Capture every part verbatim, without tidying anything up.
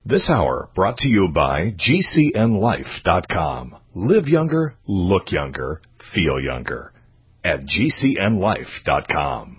This hour brought to you by G C N life dot com. Live younger, look younger, feel younger at G C N life dot com.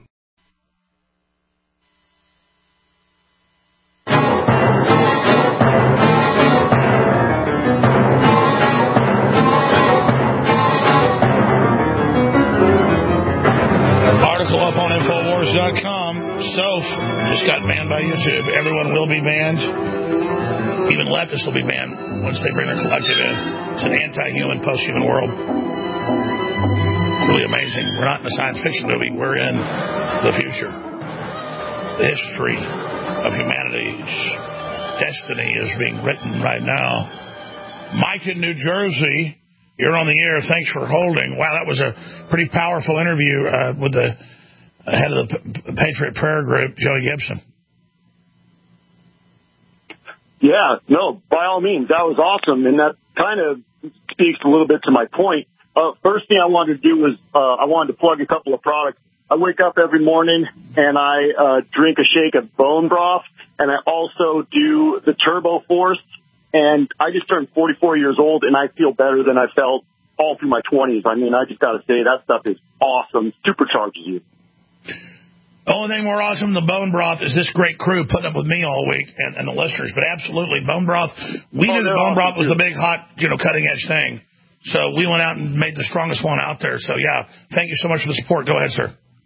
Article up on Infowars dot com. Soph just got banned by YouTube. Everyone will be banned. Even leftists will be banned once they bring their collective in. It's an anti-human, post-human world. It's really amazing. We're not in a science fiction movie. We're in the future. The history of humanity's destiny is being written right now. Mike in New Jersey, you're on the air. Thanks for holding. Wow, that was a pretty powerful interview uh, with the head of the P- Patriot Prayer Group, Joey Gibson. Yeah, no, by all means, that was awesome, and that kind of speaks a little bit to my point. Uh, first thing I wanted to do was uh, I wanted to plug a couple of products. I wake up every morning and I uh, drink a shake of bone broth, and I also do the Turbo Force, and I just turned forty-four years old, and I feel better than I felt all through my twenties. I mean, I just got to say, that stuff is awesome. Supercharges you. The only thing more awesome than the bone broth is this great crew putting up with me all week and, and the listeners. But absolutely, bone broth. We oh, knew that bone broth was too. the big, hot, you know, cutting edge thing. So we went out and made the strongest one out there. So yeah, thank you so much for the support. Go ahead, sir.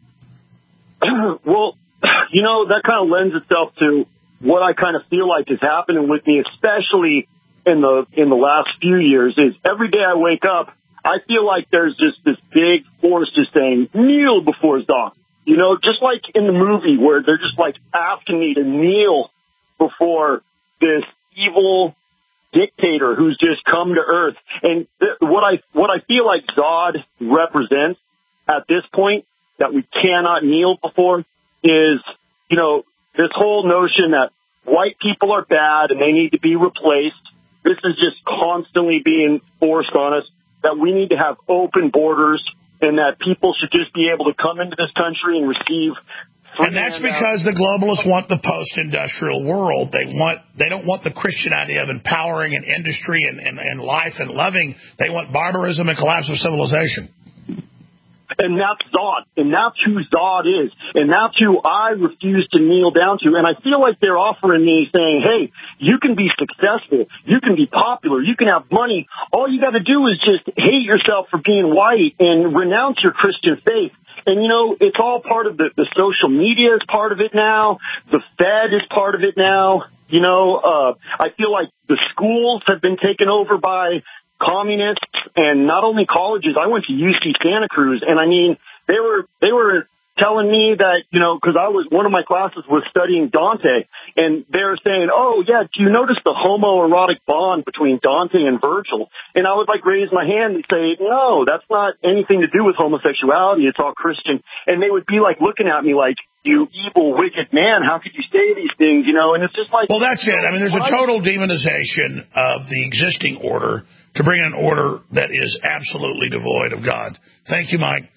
Well, you know, that kind of lends itself to what I kind of feel like is happening with me, especially in the in the last few years. Is every day I wake up, I feel like there's just this big force just saying, kneel before his dog. You know, just like in the movie where they're just like asking me to kneel before this evil dictator who's just come to earth. And th- what I what I feel like God represents at this point that we cannot kneel before is, you know, this whole notion that white people are bad and they need to be replaced. This is just constantly being forced on us, that we need to have open borders, and that people should just be able to come into this country and receive. And that's because the globalists want the post-industrial world. They want, they don't want the Christian idea of empowering an industry and, and, and life and loving. They want barbarism and collapse of civilization. And that's Zod. And that's who Zod is. And that's who I refuse to kneel down to. And I feel like they're offering me saying, hey, you can be successful. You can be popular. You can have money. All you got to do is just hate yourself for being white and renounce your Christian faith. And, you know, it's all part of the, the social media is part of it now. The Fed is part of it now. You know, uh, I feel like the schools have been taken over by communists, and not only colleges. I went to U C Santa Cruz, and I mean, they were they were telling me that, you know, because I was one of my classes was studying Dante, and they were saying, oh yeah, do you notice the homoerotic bond between Dante and Virgil? And I would like raise my hand and say, no, that's not anything to do with homosexuality. It's all Christian. And they would be like looking at me like, you evil, wicked man, how could you say these things, you know? And it's just like, well, that's it. I mean, there's a total demonization of the existing order to bring in an order that is absolutely devoid of God. Thank you, Mike.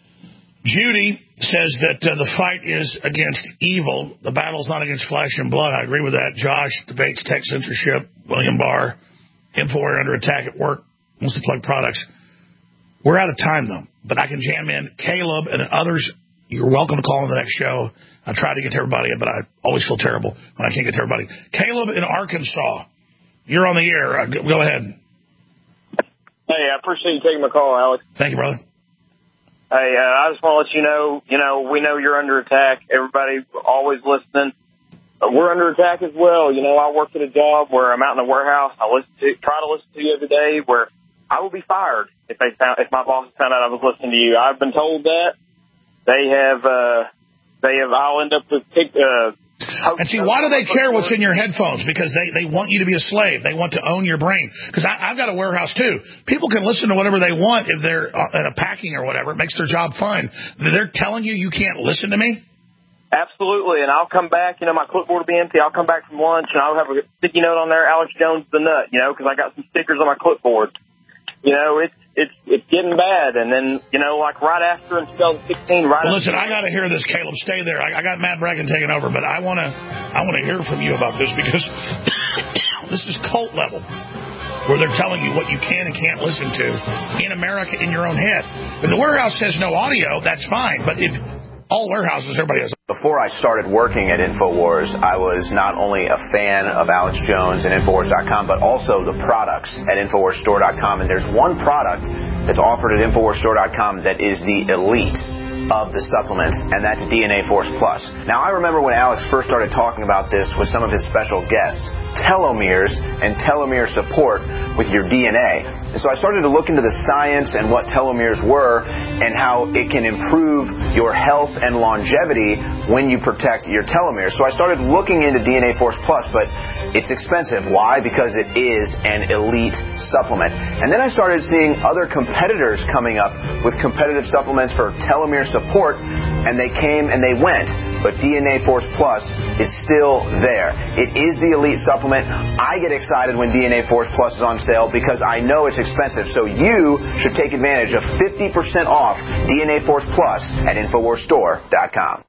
Judy says that uh, the fight is against evil. The battle's not against flesh and blood. I agree with that. Josh debates tech censorship. William Barr, InfoWare under attack at work, wants to plug products. We're out of time, though, but I can jam in Caleb and others. You're welcome to call on the next show. I try to get to everybody, but I always feel terrible when I can't get to everybody. Caleb in Arkansas, you're on the air. Uh, go ahead. Hey, I appreciate you taking my call, Alex. Thank you, brother. Hey, uh, I just want to let you know, you know, we know you're under attack. Everybody always listening. Uh, we're under attack as well. You know, I work at a job where I'm out in the warehouse. I listen to, try to listen to you every day, where I will be fired if they found, if my boss found out I was listening to you. I've been told that. They have, uh, they have, I'll end up with, uh, and see, why do they care what's in your headphones? Because they, they want you to be a slave. They want to own your brain. Because I've got a warehouse, too. People can listen to whatever they want if they're at a packing or whatever. It makes their job fun. They're telling you you can't listen to me? Absolutely. And I'll come back. You know, my clipboard will be empty. I'll come back from lunch, and I'll have a sticky note on there, Alex Jones the Nut, you know, because I got some stickers on my clipboard. You know, it's it's it's getting bad. And then, you know, like right after in twenty sixteen, right well, listen, after, I got to hear this, Caleb. Stay there. I, I got Matt Bracken taking over, but I want to I want to hear from you about this because This is cult level, where they're telling you what you can and can't listen to in America in your own head. If the warehouse says no audio, that's fine. But if all warehouses, everybody has. Before I started working at InfoWars, I was not only a fan of Alex Jones and Infowars dot com, but also the products at Infowars Store dot com. And there's one product that's offered at Infowars Store dot com that is the elite of the supplements, and that's D N A Force Plus. Now, I remember when Alex first started talking about this with some of his special guests, telomeres and telomere support with your D N A. And so I started to look into the science and what telomeres were and how it can improve your health and longevity when you protect your telomeres. So I started looking into D N A Force Plus, but it's expensive. Why? Because it is an elite supplement. And then I started seeing other competitors coming up with competitive supplements for telomere support, and they came and they went. But D N A Force Plus is still there. It is the elite supplement. I get excited when D N A Force Plus is on sale because I know it's expensive. So you should take advantage of fifty percent off D N A Force Plus at Infowars Store dot com.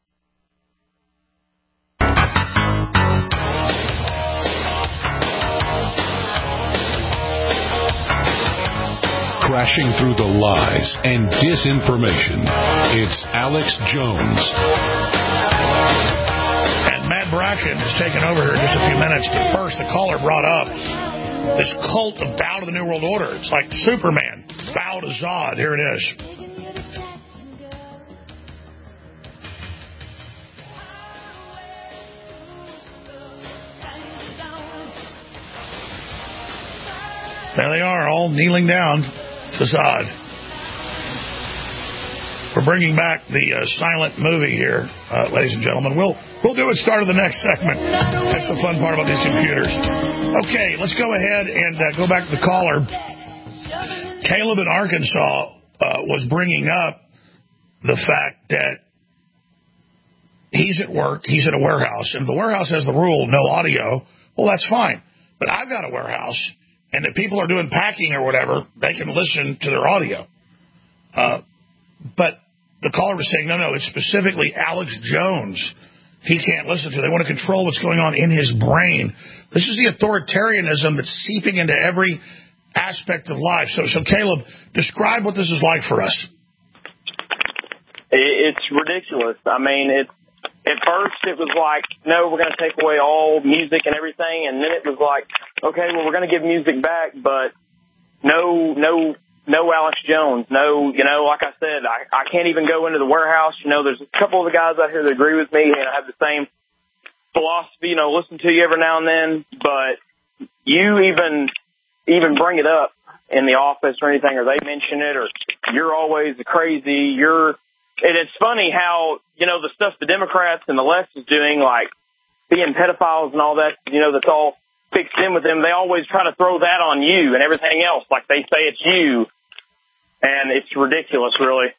Crashing through the lies and disinformation, it's Alex Jones. And Matt Bracken is taking over here in just a few minutes. But first, the caller brought up this cult of bow to the New World Order. It's like Superman, bow to Zod. Here it is. There they are, all kneeling down to Zod. We're bringing back the uh, silent movie here, uh, ladies and gentlemen. We'll we'll do it start of the next segment. That's the fun part about these computers. Okay, let's go ahead and uh, go back to the caller. Caleb in Arkansas uh, was bringing up the fact that he's at work, he's at a warehouse, and if the warehouse has the rule, no audio, well, that's fine. But I've got a warehouse, and if people are doing packing or whatever, they can listen to their audio. Uh, but the caller was saying, no, no, it's specifically Alex Jones he can't listen to. They want to control what's going on in his brain. This is the authoritarianism that's seeping into every aspect of life. So, so Caleb, describe what this is like for us. It's ridiculous. I mean, it's, at first it was like, no, we're going to take away all music and everything. And then it was like, okay, well, we're going to give music back, but no, no, no Alex Jones. No, you know, like I said, I, I can't even go into the warehouse. You know, there's a couple of the guys out here that agree with me and I have the same philosophy, you know, listen to you every now and then, but you even, even bring it up in the office or anything, or they mention it, or you're always crazy. You're, and it's funny how, you know, the stuff the Democrats and the left is doing, like being pedophiles and all that, you know, that's all fixed in with them. They always try to throw that on you and everything else. Like they say it's you. And it's ridiculous, really.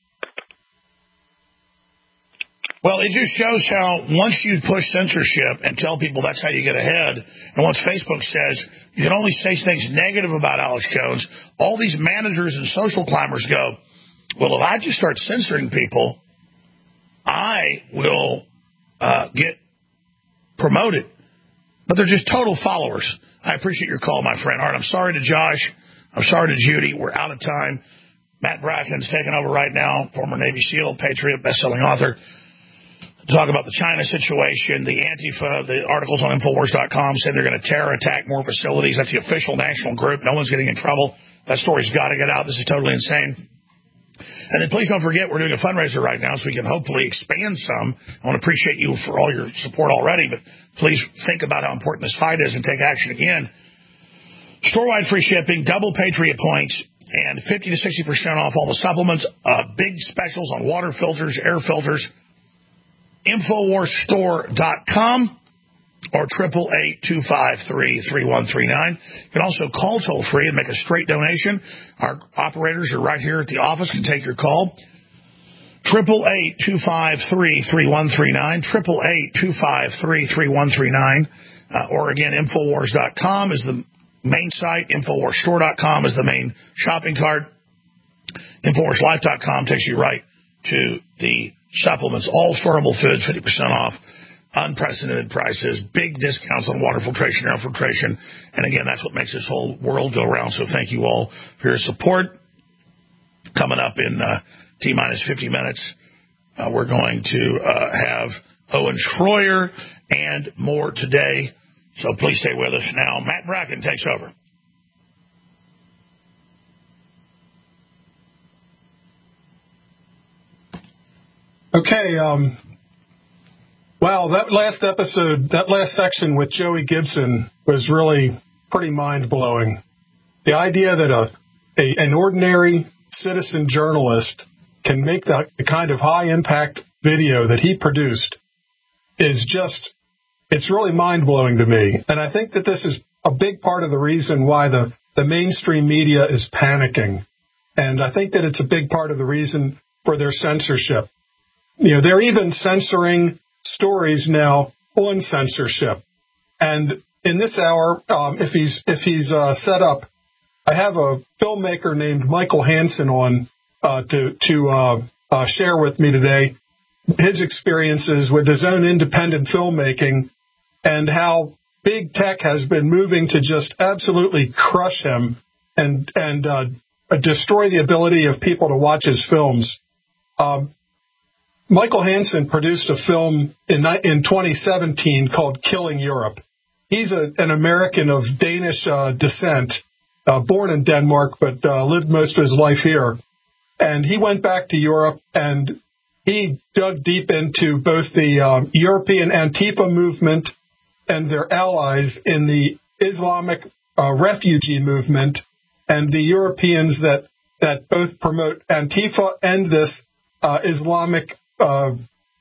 Well, it just shows how once you push censorship and tell people that's how you get ahead, and once Facebook says you can only say things negative about Alex Jones, all these managers and social climbers go, well, if I just start censoring people, I will uh, get promoted. But they're just total followers. I appreciate your call, my friend. All right, I'm sorry to Josh. I'm sorry to Judy. We're out of time. Matt Bracken's taking over right now, former Navy SEAL, Patriot, best-selling author. Talk about the China situation, the Antifa, the articles on Infowars dot com said they're going to terror attack more facilities. That's the official national group. No one's getting in trouble. That story's got to get out. This is totally insane. And then please don't forget, we're doing a fundraiser right now so we can hopefully expand some. I want to appreciate you for all your support already, but please think about how important this fight is and take action again. Store-wide free shipping, double Patriot points, and fifty to sixty percent off all the supplements, uh, big specials on water filters, air filters. Infowars Store dot com or triple eight two five three three one three nine. You can also call toll free and make a straight donation. Our operators are right here at the office, can take your call. Triple eight two five three three one three nine. Triple eight two five three three one three nine. Uh, or again, Infowars dot com is the main site. Infowars Store dot com is the main shopping cart. Infowars Life dot com takes you right to the supplements, all storable foods, fifty percent off. unprecedented prices, big discounts on water filtration, air filtration. And again, that's what makes this whole world go round. So thank you all for your support. Coming up in uh, T-minus fifty minutes, uh, we're going to uh, have Owen Schroyer and more today. So please stay with us now. Matt Bracken takes over. Okay, um, wow, that last episode, that last section with Joey Gibson was really pretty mind-blowing. The idea that a, a an ordinary citizen journalist can make the, the kind of high-impact video that he produced is just, it's really mind-blowing to me. And I think that this is a big part of the reason why the, the mainstream media is panicking. And I think that it's a big part of the reason for their censorship. You know, they're even censoring stories now on censorship. And in this hour, um, if he's if he's uh, set up, I have a filmmaker named Michael Hansen on uh, to to uh, uh, share with me today his experiences with his own independent filmmaking and how big tech has been moving to just absolutely crush him and and uh, destroy the ability of people to watch his films. Um, Michael Hansen produced a film in in twenty seventeen called Killing Europe. He's a, an American of Danish uh, descent, uh, born in Denmark, but uh, lived most of his life here. And he went back to Europe, and he dug deep into both the uh, European Antifa movement and their allies in the Islamic uh, refugee movement, and the Europeans that, that both promote Antifa and this uh, Islamic Uh,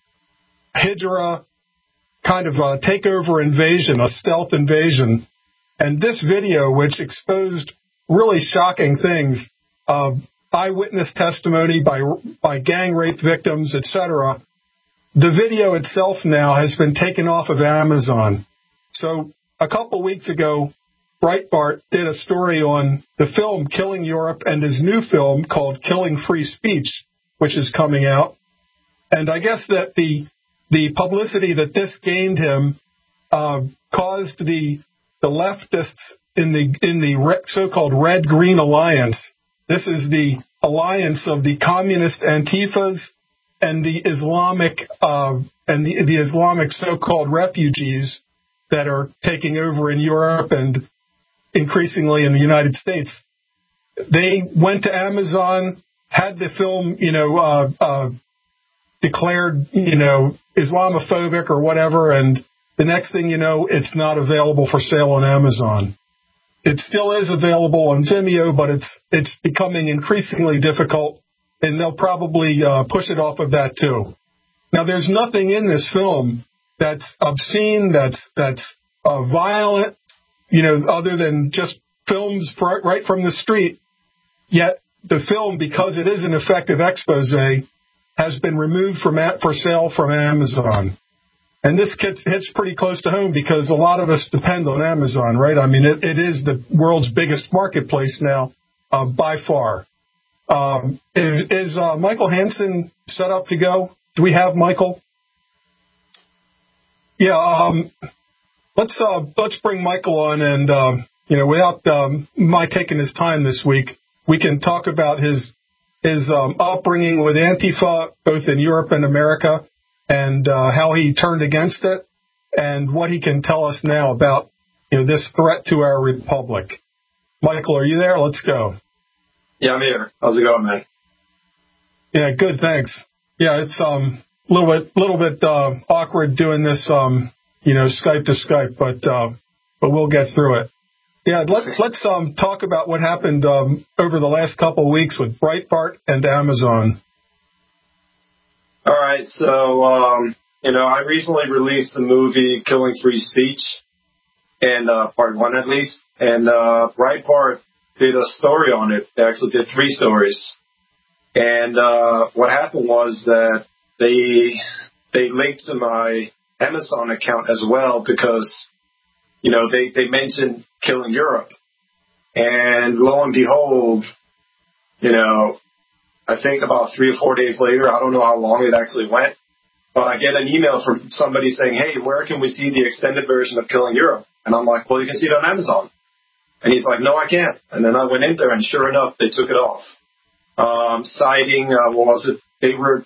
Hijra kind of a takeover invasion, a stealth invasion. And this video, which exposed really shocking things, uh, eyewitness testimony by by gang rape victims, et cetera, the video itself now has been taken off of Amazon. So a couple weeks ago, Breitbart did a story on the film Killing Europe and his new film called Killing Free Speech, which is coming out. And I guess that the the publicity that this gained him uh, caused the the leftists in the in the re- so-called Red Green Alliance. This is the alliance of the communist Antifas and the Islamic uh, and the, the Islamic so-called refugees that are taking over in Europe and increasingly in the United States. They went to Amazon, had the film, you know. Uh, uh, declared, you know, Islamophobic or whatever, and the next thing you know, it's not available for sale on Amazon. It still is available on Vimeo, but it's it's becoming increasingly difficult, and they'll probably uh, push it off of that too. Now, there's nothing in this film that's obscene, that's that's uh, violent, you know, other than just films right from the street. Yet the film, because it is an effective expose, has been removed from for sale from Amazon. And this hits pretty close to home because a lot of us depend on Amazon, right? I mean, it, it is the world's biggest marketplace now, uh, by far. Um, is is uh, Michael Hansen set up to go? Do we have Michael? Yeah, um, let's uh, let's bring Michael on, and uh, you know, without um, my taking his time this week, we can talk about his his um, upbringing with Antifa, both in Europe and America, and uh, how he turned against it, and what he can tell us now about, you know, this threat to our republic. Michael, are you there? Let's go. Yeah, I'm here. How's it going, man? Yeah, good, thanks. Yeah, it's um a little bit little bit uh, awkward doing this, um you know, Skype to Skype, but uh, but we'll get through it. Yeah, let's let's um talk about what happened um, over the last couple of weeks with Breitbart and Amazon. All right, so um, you know, I recently released the movie Killing Free Speech, and uh, part one at least, and uh, Breitbart did a story on it. They actually did three stories, and uh, what happened was that they they linked to my Amazon account as well because, you know, they, they mentioned Killing Europe. And lo and behold, you know, I think about three or four days later, I don't know how long it actually went, but I get an email from somebody saying, hey, where can we see the extended version of Killing Europe? And I'm like, well, you can see it on Amazon. And he's like, no, I can't. And then I went in there, and sure enough, they took it off. Um, citing, uh, what was it? They were,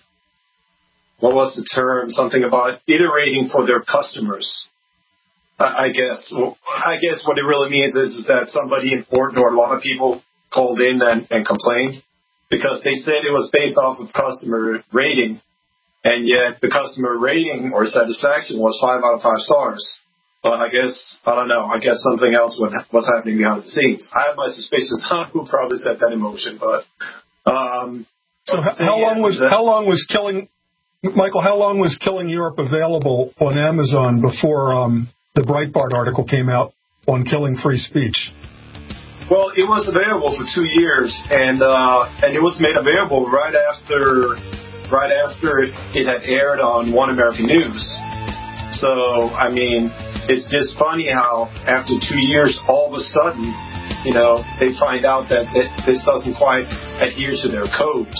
what was the term? Something about iterating for their customers. I, I guess. Well, I guess what it really means is, is that somebody important or a lot of people called in and, and complained because they said it was based off of customer rating. And yet the customer rating or satisfaction was five out of five stars. But I guess, I don't know, I guess something else was happening behind the scenes. I have my suspicions on who probably set that in motion, but... Um, so how, how long was that, how long was Killing... Michael, how long was Killing Europe available on Amazon before um, the Breitbart article came out on killing free speech? Well, it was available for two years, and uh, and it was made available right after right after it had aired on One American News. So, I mean, it's just funny how after two years, all of a sudden, you know, they find out that this doesn't quite adhere to their codes.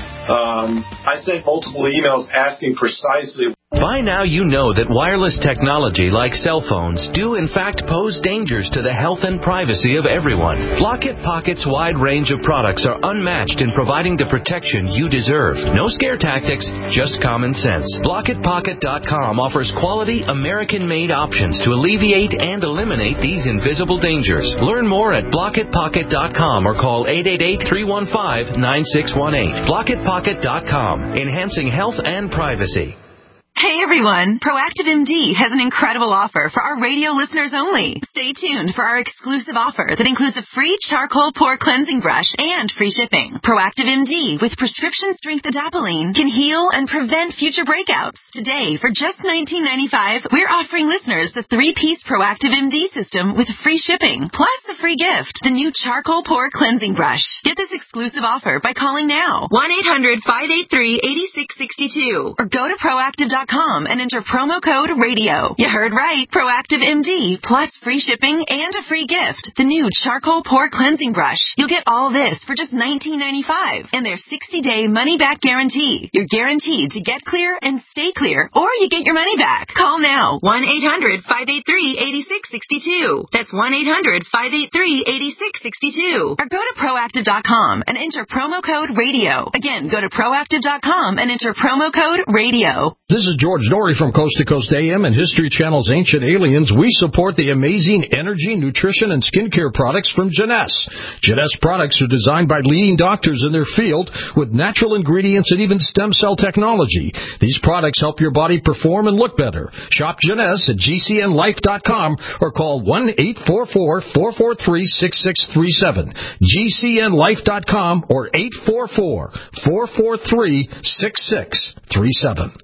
Um, I sent multiple emails asking precisely. By now you know that wireless technology like cell phones do in fact pose dangers to the health and privacy of everyone. Blockit Pocket's wide range of products are unmatched in providing the protection you deserve. No scare tactics, just common sense. Blockit Pocket dot com offers quality American-made options to alleviate and eliminate these invisible dangers. Learn more at Blockit Pocket dot com or call eight eight eight, three one five, nine six one eight. Blockit Pocket dot com, enhancing health and privacy. Hey everyone, Proactive M D has an incredible offer for our radio listeners only. Stay tuned for our exclusive offer that includes a free charcoal pore cleansing brush and free shipping. Proactive M D with prescription strength adapalene can heal and prevent future breakouts. Today, for just nineteen ninety-five dollars, we're offering listeners the three-piece Proactive M D system with free shipping, plus the free gift, the new charcoal pore cleansing brush. Get this exclusive offer by calling now, one eight hundred, five eight three, eight six six two, or go to proactive dot com and enter promo code radio. You heard right. Proactive M D plus free shipping and a free gift. The new charcoal pore cleansing brush. You'll get all this for just nineteen ninety-five dollars and their sixty-day money-back guarantee. You're guaranteed to get clear and stay clear, or you get your money back. Call now. one eight hundred, five eight three, eight six six two. That's one eight hundred, five eight three, eight six six two. Or go to proactive dot com and enter promo code radio. Again, go to proactive dot com and enter promo code radio. This is George Norrie from Coast to Coast A M and History Channel's Ancient Aliens. We support the amazing energy, nutrition, and skincare products from Jeunesse. Jeunesse products are designed by leading doctors in their field with natural ingredients and even stem cell technology. These products help your body perform and look better. Shop Jeunesse at G C N life dot com or call one eight four four, four four three, six six three seven. G C N life dot com or eight four four, four four three, six six three seven.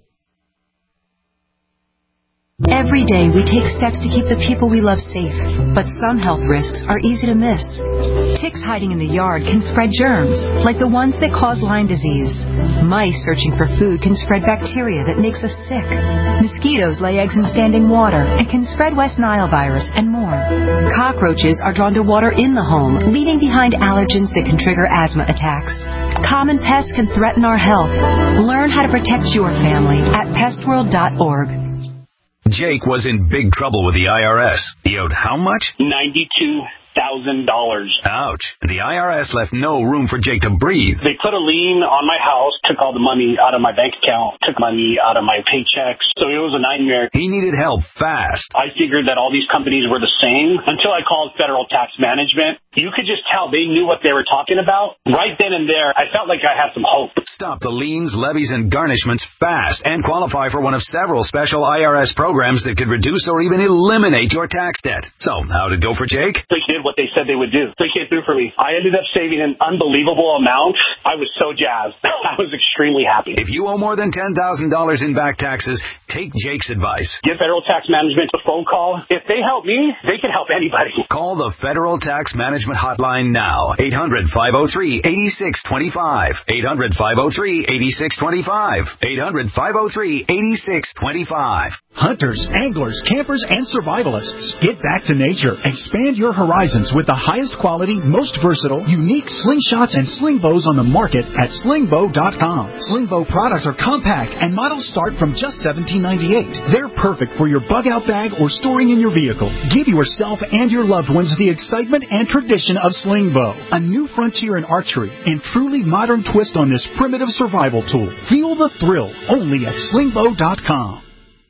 Every day we take steps to keep the people we love safe, but some health risks are easy to miss. Ticks hiding in the yard can spread germs, like the ones that cause Lyme disease. Mice searching for food can spread bacteria that makes us sick. Mosquitoes lay eggs in standing water and can spread West Nile virus and more. Cockroaches are drawn to water in the home, leaving behind allergens that can trigger asthma attacks. Common pests can threaten our health. Learn how to protect your family at pest world dot org. Jake was in big trouble with the I R S. He owed how much? ninety-two thousand dollars. Ouch. The I R S left no room for Jake to breathe. They put a lien on my house, took all the money out of my bank account, took money out of my paychecks. So it was a nightmare. He needed help fast. I figured that all these companies were the same until I called Federal Tax Management. You could just tell they knew what they were talking about. Right then and there, I felt like I had some hope. Stop the liens, levies, and garnishments fast and qualify for one of several special I R S programs that could reduce or even eliminate your tax debt. So, how'd it go for Jake? They did what they said they would do. They came through for me. I ended up saving an unbelievable amount. I was so jazzed. I was extremely happy. If you owe more than ten thousand dollars in back taxes, take Jake's advice. Give Federal Tax Management a phone call. If they help me, they can help anybody. Call the Federal Tax Management Management Hotline now. eight hundred, five oh three, eight six two five. eight hundred, five oh three, eight six two five. eight hundred, five oh three, eight six two five. Hunters, anglers, campers, and survivalists. Get back to nature. Expand your horizons with the highest quality, most versatile, unique slingshots and sling bows on the market at sling bow dot com. Sling bow products are compact and models start from just seventeen ninety-eight. They're perfect for your bug-out bag or storing in your vehicle. Give yourself and your loved ones the excitement and tradition of sling bow. A new frontier in archery and truly modern twist on this primitive survival tool. Feel the thrill only at sling bow dot com.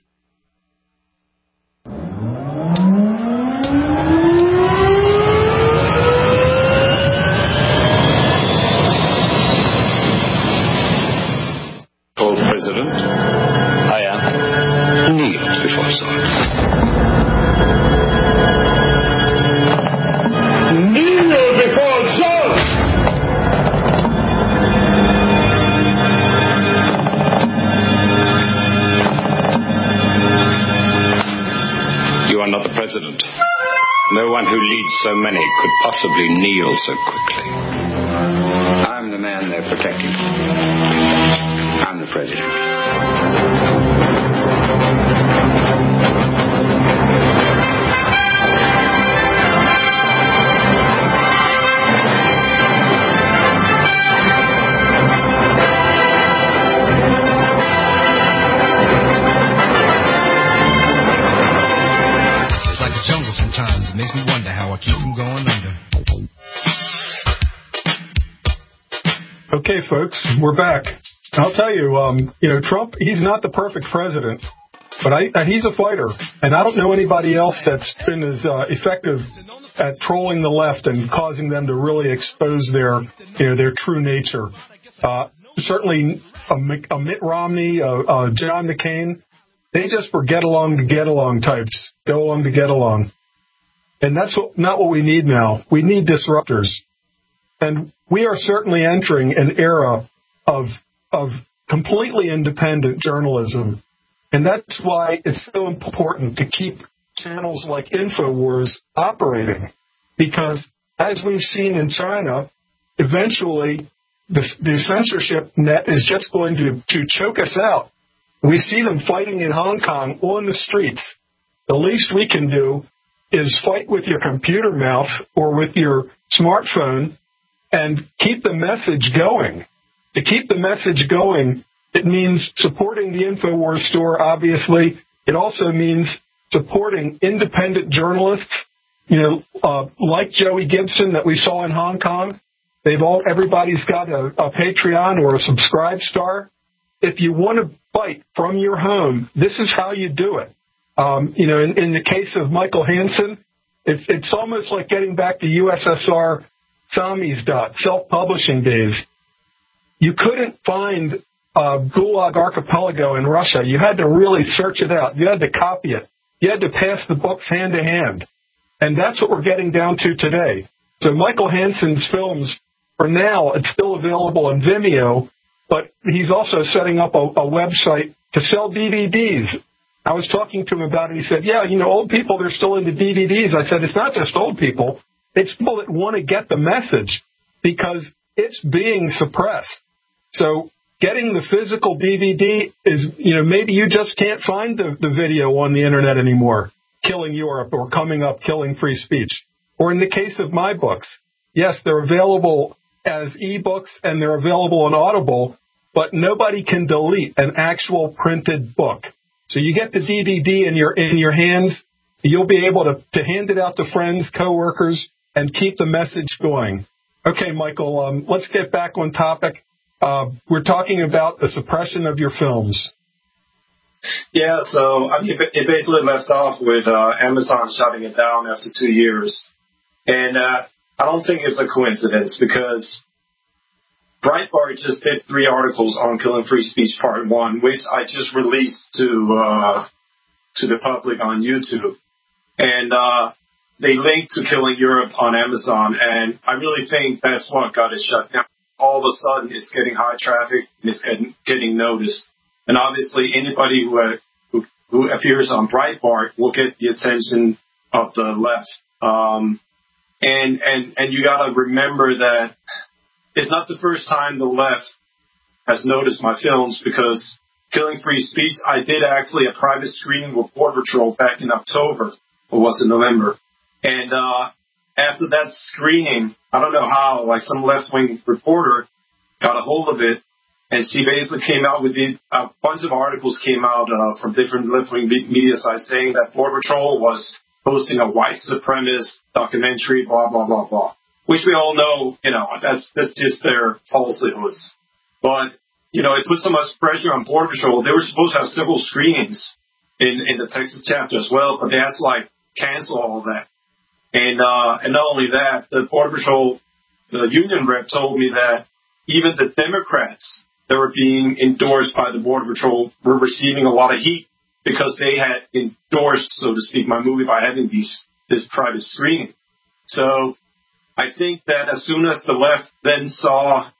Old President. I am. Kneel before sword. Kneel before sword! You are not the President. No one who leads so many could possibly kneel so quickly. I'm the man they're protecting. I'm the President. It's like a jungle sometimes. It makes me wonder how I keep from going under. Okay, folks, we're back. I'll tell you, um, you know, Trump, he's not the perfect president, but I, uh, he's a fighter, and I don't know anybody else that's been as uh, effective at trolling the left and causing them to really expose their, you know, their true nature. Uh, certainly a, a Mitt Romney, a, a John McCain, they just were get along to get along types, go along to get along. And that's what, not what we need now. We need disruptors. And we are certainly entering an era of of completely independent journalism. And that's why it's so important to keep channels like InfoWars operating. Because as we've seen in China, eventually the, the censorship net is just going to, to choke us out. We see them fighting in Hong Kong on the streets. The least we can do is fight with your computer mouth or with your smartphone and keep the message going. To keep the message going, it means supporting the InfoWars store, obviously. It also means supporting independent journalists, you know, uh, like Joey Gibson that we saw in Hong Kong. They've all, everybody's got a, a Patreon or a Subscribe Star. If you want to fight from your home, this is how you do it. Um, you know, in, in the case of Michael Hansen, it's, it's almost like getting back to U S S R Samizdat, self-publishing days. You couldn't find uh, Gulag Archipelago in Russia. You had to really search it out. You had to copy it. You had to pass the books hand to hand. And that's what we're getting down to today. So Michael Hansen's films, for now, it's still available on Vimeo, but he's also setting up a, a website to sell D V Ds. I was talking to him about it. He said, yeah, you know, old people, they're still into D V Ds. I said, it's not just old people. It's people that want to get the message because it's being suppressed. So getting the physical D V D is, you know, maybe you just can't find the, the video on the internet anymore, Killing Europe or Coming Up, Killing Free Speech. Or in the case of my books, yes, they're available as ebooks and they're available on Audible, but nobody can delete an actual printed book. So you get the D V D in your, in your hands, you'll be able to, to hand it out to friends, coworkers, and keep the message going. Okay, Michael, um, let's get back on topic. Uh, we're talking about the suppression of your films. Yeah, so I mean, it basically left off with uh, Amazon shutting it down after two years. And uh, I don't think it's a coincidence because Breitbart just did three articles on Killing Free Speech Part one, which I just released to uh, to the public on YouTube. And uh, they linked to Killing Europe on Amazon, and I really think that's what got it shut down. All of a sudden, it's getting high traffic, and it's getting, getting noticed. And obviously, anybody who, uh, who who appears on Breitbart will get the attention of the left. Um, And, and, and you got to remember that it's not the first time the left has noticed my films, because Killing Free Speech, I did actually a private screening with Border Patrol back in October, or was it November? And uh, after that screening, I don't know how, like some left-wing reporter got a hold of it, and she basically came out with the, a bunch of articles came out uh, from different left-wing media sites saying that Border Patrol was hosting a white supremacist documentary, blah, blah, blah, blah. Which we all know, you know, that's, that's just their falsehoods. But, you know, it put so much pressure on Border Patrol. They were supposed to have several screenings in, in the Texas chapter as well, but they had to, like, cancel all of that. And, uh, and not only that, the Border Patrol, the union rep told me that even the Democrats that were being endorsed by the Border Patrol were receiving a lot of heat because they had endorsed, so to speak, my movie by having these, this private screening. So I think that as soon as the left then saw,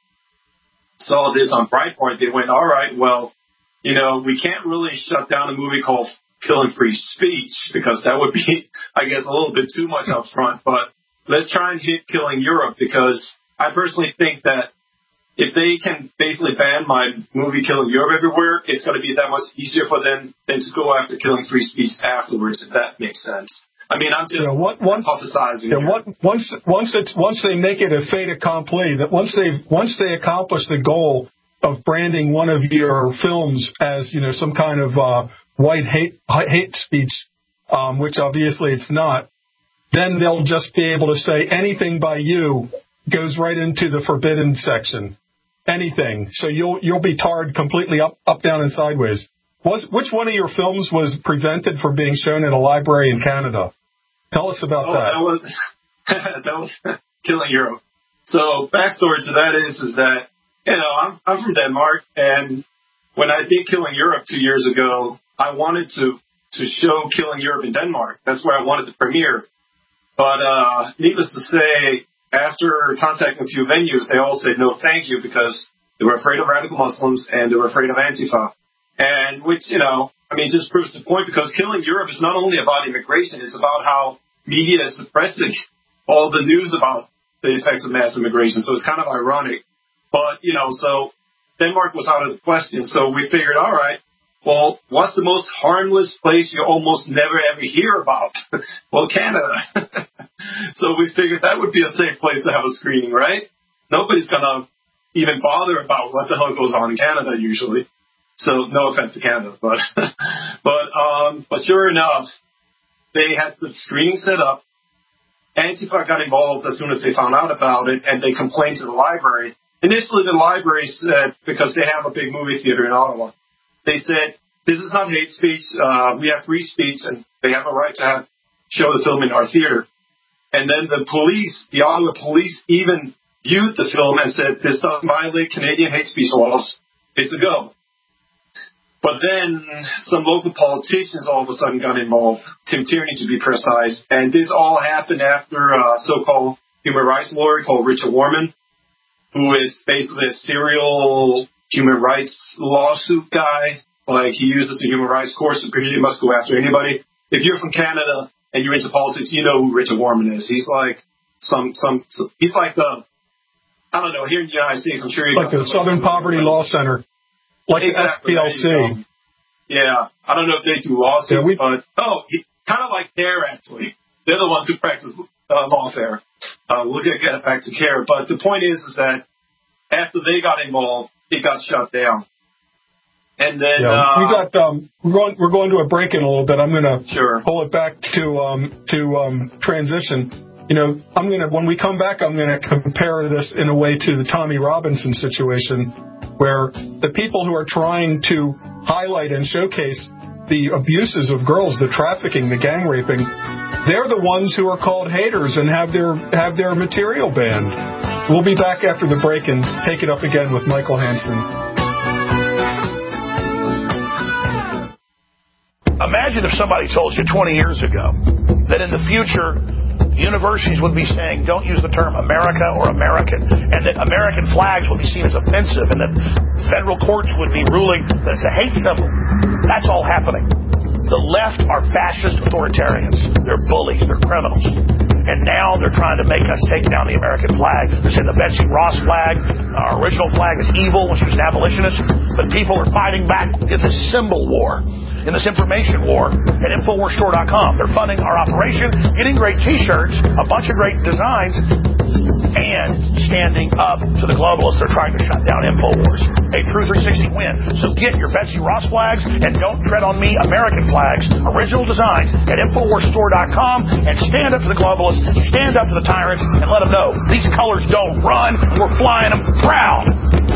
saw this on Breitbart, they went, all right, well, you know, we can't really shut down a movie called Killing Free Speech, because that would be, I guess, a little bit too much up front. But let's try and hit Killing Europe, because I personally think that if they can basically ban my movie Killing Europe everywhere, it's going to be that much easier for them than to go after Killing Free Speech afterwards, if that makes sense. I mean, I'm just yeah, what, one, hypothesizing. Yeah, what, once, once it's once they make it a fait accompli, that once they once they accomplish the goal of branding one of your films as, you know, some kind of uh, white hate hate speech, um, which obviously it's not, then they'll just be able to say anything by you goes right into the forbidden section. Anything. So you'll you'll be tarred completely up, up, down, and sideways. Was which one of your films was prevented from being shown in a library in Canada? Tell us about oh, that. That was that was Killing Europe. So backstory to that is is that, you know, I'm I'm from Denmark, and when I did Killing Europe two years ago, I wanted to to show Killing Europe in Denmark. That's where I wanted to premiere. But uh, needless to say, after contacting a few venues, they all said no thank you, because they were afraid of radical Muslims and they were afraid of Antifa. And which, you know, I mean, just proves the point, because Killing Europe is not only about immigration, it's about how media is suppressing all the news about the effects of mass immigration. So it's kind of ironic. But, you know, so Denmark was out of the question. So we figured, all right, well, what's the most harmless place you almost never ever hear about? Well, Canada. So we figured that would be a safe place to have a screening, right? Nobody's going to even bother about what the hell goes on in Canada usually. So no offense to Canada, but but um, but sure enough, they had the screening set up. Antifa got involved as soon as they found out about it, and they complained to the library. Initially, the library said, because they have a big movie theater in Ottawa, they said, this is not hate speech. Uh, we have free speech, and they have a right to have, show the film in our theater. And then the police, the Ottawa police, even viewed the film and said, this doesn't violate Canadian hate speech laws. It's a go. But then some local politicians all of a sudden got involved, Tim Tierney to be precise, and this all happened after a so-called human rights lawyer called Richard Warman, who is basically a serial human rights lawsuit guy. Like, he uses the human rights courts to pretty much go after anybody. If you're from Canada and you're into politics, you know who Richard Warman is. He's like some, some, some he's like the, I don't know, here in the United States, I'm sure you like the Southern Poverty Law Center. Like exactly. the S P L C. Yeah. I don't know if they do lawsuits, yeah, we, but, oh, he, kind of like CARE, actually. They're the ones who practice uh, lawfare. Uh, we'll get, get back to CARE. But the point is, is that after they got involved, it got shut down. And then yeah, uh, we got um, we're going we're going to a break in a little bit. I'm going to sure. pull it back to um, to um, transition. You know, I'm going to when we come back, I'm going to compare this in a way to the Tommy Robinson situation, where the people who are trying to highlight and showcase the abuses of girls, the trafficking, the gang raping, they're the ones who are called haters and have their have their material banned. We'll be back after the break and take it up again with Michael Hansen. Imagine if somebody told you twenty years ago that in the future universities would be saying, don't use the term America or American, and that American flags would be seen as offensive, and that federal courts would be ruling that it's a hate symbol. That's all happening. The left are fascist authoritarians. They're bullies. They're criminals. and now they're trying to make us take down the American flag. They say the Betsy Ross flag, our original flag, is evil when she was an abolitionist, but people are fighting back. It's a symbol war. In this information war at Infowars Store dot com. They're funding our operation, getting great T-shirts, a bunch of great designs, and standing up to the globalists. They're trying to shut down Infowars. A true three sixty win. So get your Betsy Ross flags and Don't Tread on Me American flags, original designs at Infowars Store dot com, and stand up to the globalists, stand up to the tyrants, and let them know these colors don't run. We're flying them proud.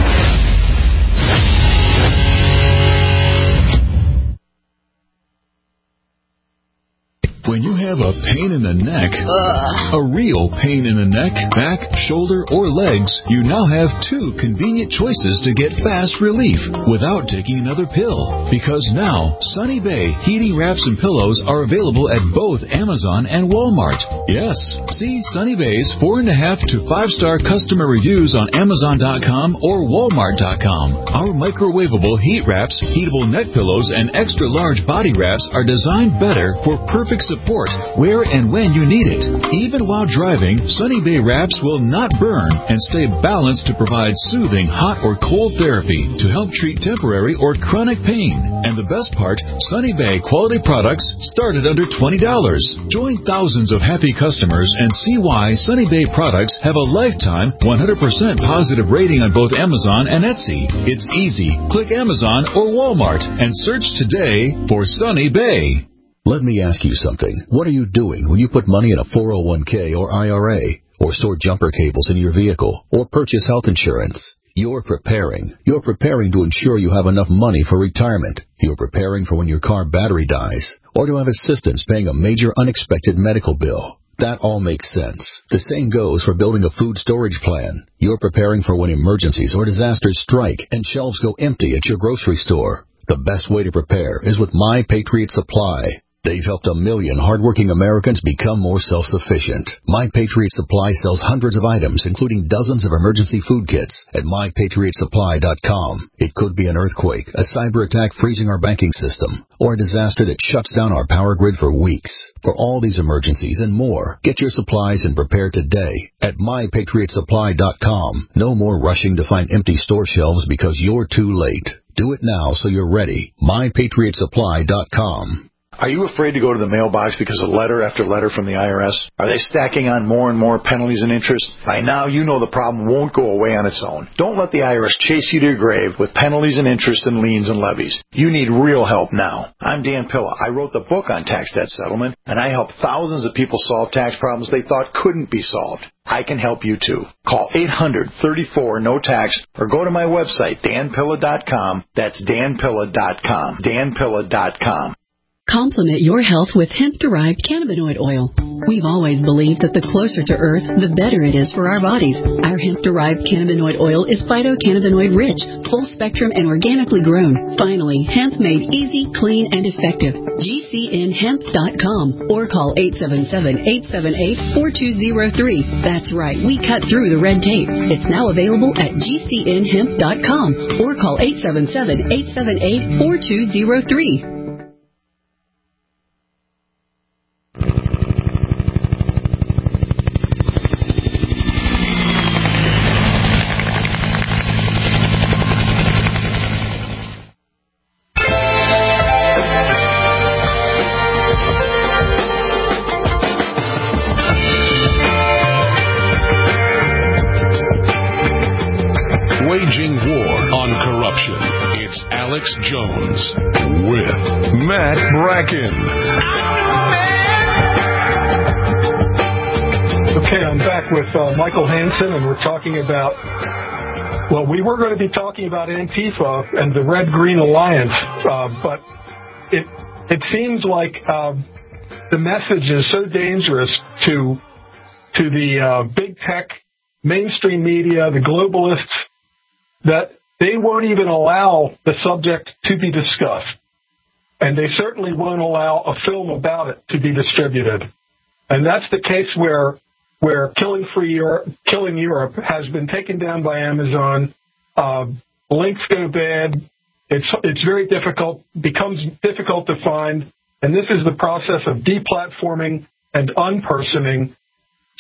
When you have a pain in the neck, Ugh. a real pain in the neck, back, shoulder, or legs, you now have two convenient choices to get fast relief without taking another pill. Because now, Sunny Bay heating wraps and pillows are available at both Amazon and Walmart. Yes, see Sunny Bay's four and a half to five star customer reviews on Amazon dot com or Walmart dot com. Our microwavable heat wraps, heatable neck pillows, and extra large body wraps are designed better for perfect support where and when you need it. Even while driving, Sunny Bay wraps will not burn and stay balanced to provide soothing hot or cold therapy to help treat temporary or chronic pain. And the best part, Sunny Bay quality products start at under twenty dollars. Join thousands of happy customers and see why Sunny Bay products have a lifetime one hundred percent positive rating on both Amazon and Etsy. It's easy. Click Amazon or Walmart and search today for Sunny Bay. Let me ask you something. What are you doing when you put money in a four oh one k or I R A, or store jumper cables in your vehicle, or purchase health insurance? You're preparing. You're preparing to ensure you have enough money for retirement. You're preparing for when your car battery dies, or to have assistance paying a major unexpected medical bill. That all makes sense. The same goes for building a food storage plan. You're preparing for when emergencies or disasters strike and shelves go empty at your grocery store. The best way to prepare is with My Patriot Supply. They've helped a million hardworking Americans become more self-sufficient. My Patriot Supply sells hundreds of items, including dozens of emergency food kits at my patriot supply dot com. It could be an earthquake, a cyber attack freezing our banking system, or a disaster that shuts down our power grid for weeks. For all these emergencies and more, get your supplies and prepare today at my patriot supply dot com. No more rushing to find empty store shelves because you're too late. Do it now so you're ready. my patriot supply dot com. Are you afraid to go to the mailbox because of letter after letter from the I R S? Are they stacking on more and more penalties and interest? By now, you know the problem won't go away on its own. Don't let the I R S chase you to your grave with penalties and interest and liens and levies. You need real help now. I'm Dan Pilla. I wrote the book on tax debt settlement, and I helped thousands of people solve tax problems they thought couldn't be solved. I can help you too. Call eight hundred, thirty-four, no tax or go to my website, dan pilla dot com. That's dan pilla dot com. dan pilla dot com. Complement your health with hemp-derived cannabinoid oil. We've always believed that the closer to Earth, the better it is for our bodies. Our hemp-derived cannabinoid oil is phytocannabinoid-rich, full-spectrum, and organically grown. Finally, hemp made easy, clean, and effective. G C N hemp dot com or call eight seven seven, eight seven eight, four two zero three. That's right, we cut through the red tape. It's now available at G C N hemp dot com or call eight seven seven, eight seven eight, four two zero three. Waging war on corruption. It's Alex Jones with Matt Bracken. Okay, I'm back with uh, Michael Hansen, and we're talking about, well, we were going to be talking about Antifa and the Red-Green Alliance, uh, but it it seems like uh, the message is so dangerous to to the uh, big tech, mainstream media, the globalists, that they won't even allow the subject to be discussed. And they certainly won't allow a film about it to be distributed. And that's the case where where Killing Free Europe, Killing Europe has been taken down by Amazon. Uh, links go bad. It's it's very difficult, becomes difficult to find. And this is the process of deplatforming and unpersoning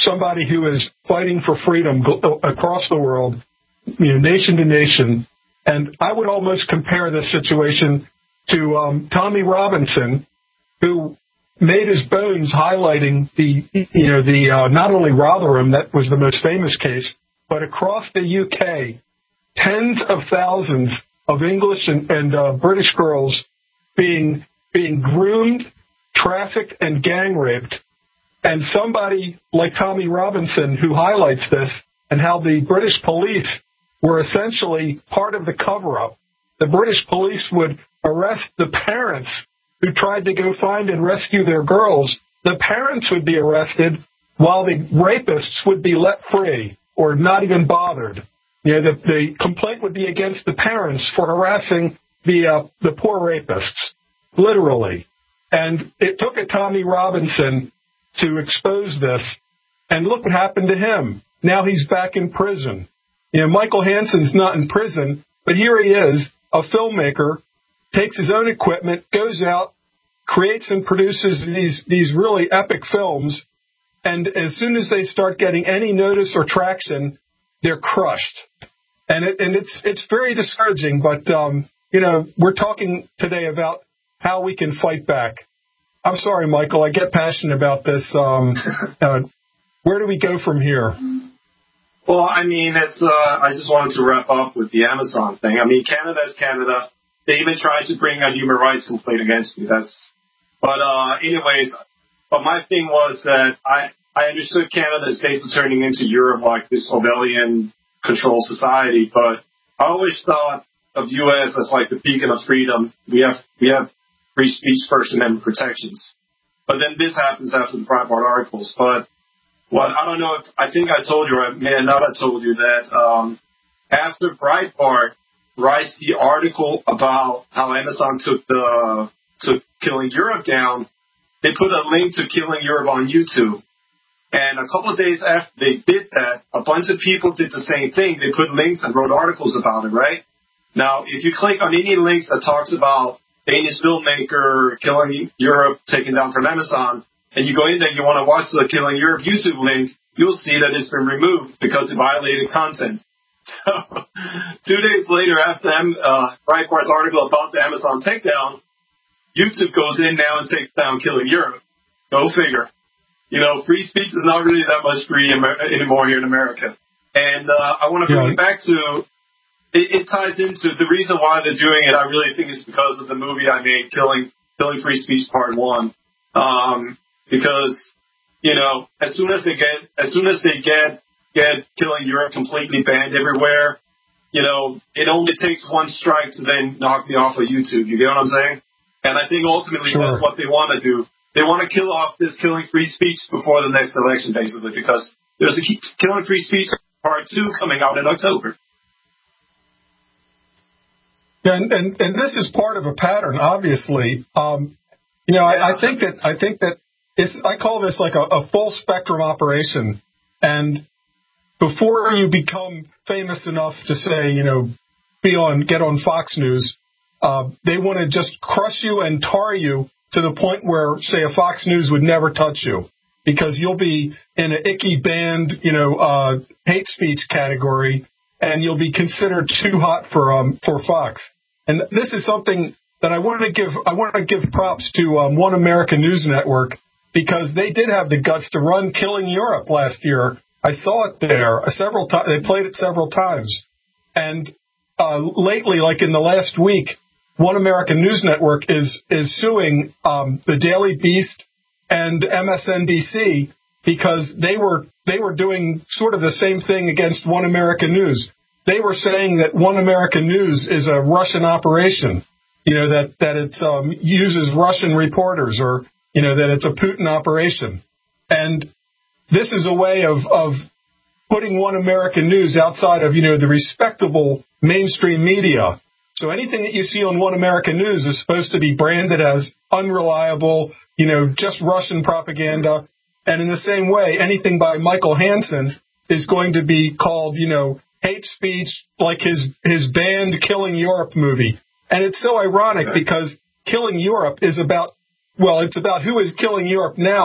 somebody who is fighting for freedom across the world, you know, nation to nation. And I would almost compare this situation to um, Tommy Robinson, who made his bones highlighting the, you know, the uh, not only Rotherham, that was the most famous case, but across the U K, tens of thousands of English and, and uh, British girls being being groomed, trafficked, and gang raped. And somebody like Tommy Robinson, who highlights this and how the British police were essentially part of the cover-up. The British police would arrest the parents who tried to go find and rescue their girls. The parents would be arrested while the rapists would be let free or not even bothered. You know, the, the complaint would be against the parents for harassing the uh, the poor rapists, literally. And it took a Tommy Robinson to expose this, and look what happened to him. Now he's back in prison. You know, Michael Hansen's not in prison, but here he is, a filmmaker, takes his own equipment, goes out, creates and produces these these really epic films, and as soon as they start getting any notice or traction, they're crushed. And it, and it's it's very discouraging, but um, you know, we're talking today about how we can fight back. I'm sorry, Michael, I get passionate about this. Um, uh, where do we go from here? Well, I mean, it's. Uh, I just wanted to wrap up with the Amazon thing. I mean, Canada is Canada. They even tried to bring a human rights complaint against me. That's. But uh, anyways, but my thing was that I I understood Canada is basically turning into Europe, like this Orwellian control society. But I always thought of the U S as like the beacon of freedom. We have we have free speech, First Amendment protections. But then this happens after the Breitbart articles. But what I don't know if I think I told you, or I may not have told you that um, after Breitbart writes the article about how Amazon took the took Killing Europe down, they put a link to Killing Europe on YouTube. And a couple of days after they did that, a bunch of people did the same thing. They put links and wrote articles about it, right? Now, if you click on any links that talks about Danish filmmaker Killing Europe taken down from Amazon, and you go in there and you want to watch the Killing Europe YouTube link, you'll see that it's been removed because it violated content. So, two days later, after uh, Breitbart's article about the Amazon takedown, YouTube goes in now and takes down Killing Europe. Go figure. You know, free speech is not really that much free anymore here in America. And uh, I want to bring yeah. it back to, it, it ties into the reason why they're doing it. I really think is because of the movie I made, Killing Killing Free Speech Part One. Um, because, you know, as soon as they get, as soon as they get, get Killing Europe completely banned everywhere, you know, it only takes one strike to then knock me off of YouTube. You get what I'm saying? And I think ultimately sure. that's what they want to do. They want to kill off this Killing Free Speech before the next election, basically, because there's a Killing Free Speech Part Two coming out in October. Yeah, and, and, and this is part of a pattern, obviously. Um, you know, I, I think that I think that it's. I call this like a, a full spectrum operation. And before you become famous enough to say, you know, be on, get on Fox News, uh, they want to just crush you and tar you to the point where, say, a Fox News would never touch you because you'll be in an icky banned, you know, uh, hate speech category, and you'll be considered too hot for um for Fox. And this is something that I want to give I want to give props to um, One American News Network, because they did have the guts to run Killing Europe last year. I saw it there several times. They played it several times, and uh, lately, like in the last week, One American News Network is is suing um, the Daily Beast and M S N B C because they were they were doing sort of the same thing against One American News. They were saying that One American News is a Russian operation, you know, that that it um, uses Russian reporters, or you know that it's a Putin operation. And this is a way of of putting One American News outside of, you know, the respectable mainstream media. So anything that you see on One American News is supposed to be branded as unreliable, you know, just Russian propaganda. And in the same way, anything by Michael Hansen is going to be called, you know, hate speech, like his, his banned Killing Europe movie. And it's so ironic because Killing Europe is about, well, it's about who is killing Europe now,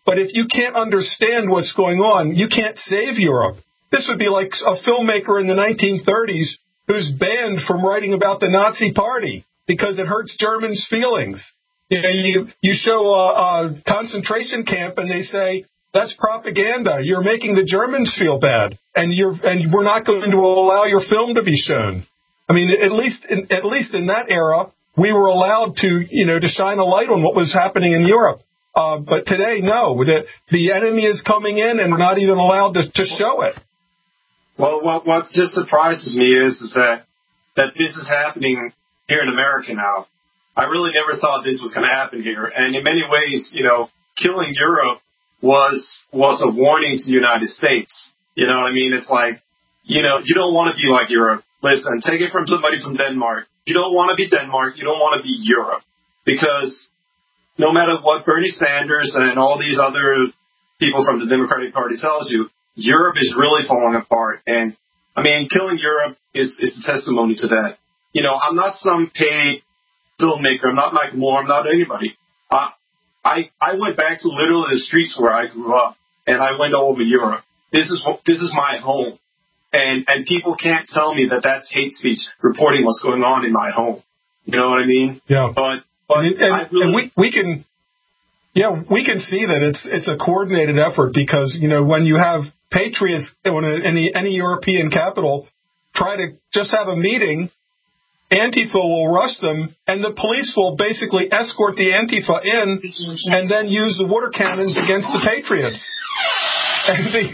But if you can't understand what's going on, you can't save Europe. This would be like a filmmaker in the nineteen thirties who's banned from writing about the Nazi Party because it hurts Germans' feelings. You know, you, you show a, a concentration camp and they say, that's propaganda. You're making the Germans feel bad, and you're and we're not going to allow your film to be shown. I mean, at least in, at least in that era, we were allowed to, you know, to shine a light on what was happening in Europe. Uh, but today, no. The, the enemy is coming in, and we're not even allowed to, to show it. Well, what what just surprises me is is that that this is happening here in America now. I really never thought this was going to happen here, and in many ways, you know, killing Europe was was a warning to the United States. You know what I mean? It's like, you know, you don't want to be like Europe. Listen, take it from somebody from Denmark. You don't want to be Denmark. You don't want to be Europe. Because no matter what Bernie Sanders and all these other people from the Democratic Party tells you, Europe is really falling apart. And, I mean, killing Europe is, is a testimony to that. You know, I'm not some paid filmmaker. I'm not Michael Moore. I'm not anybody. Uh, I, I went back to literally the streets where I grew up, and I went all over Europe. This is this is my home, and and people can't tell me that that's hate speech, reporting what's going on in my home. You know what I mean? Yeah. But but and, and, I really, and we we can yeah we can see that it's it's a coordinated effort, because you know when you have patriots in any any European capital try to just have a meeting, Antifa will rush them, and the police will basically escort the Antifa in and then use the water cannons against the patriots. And the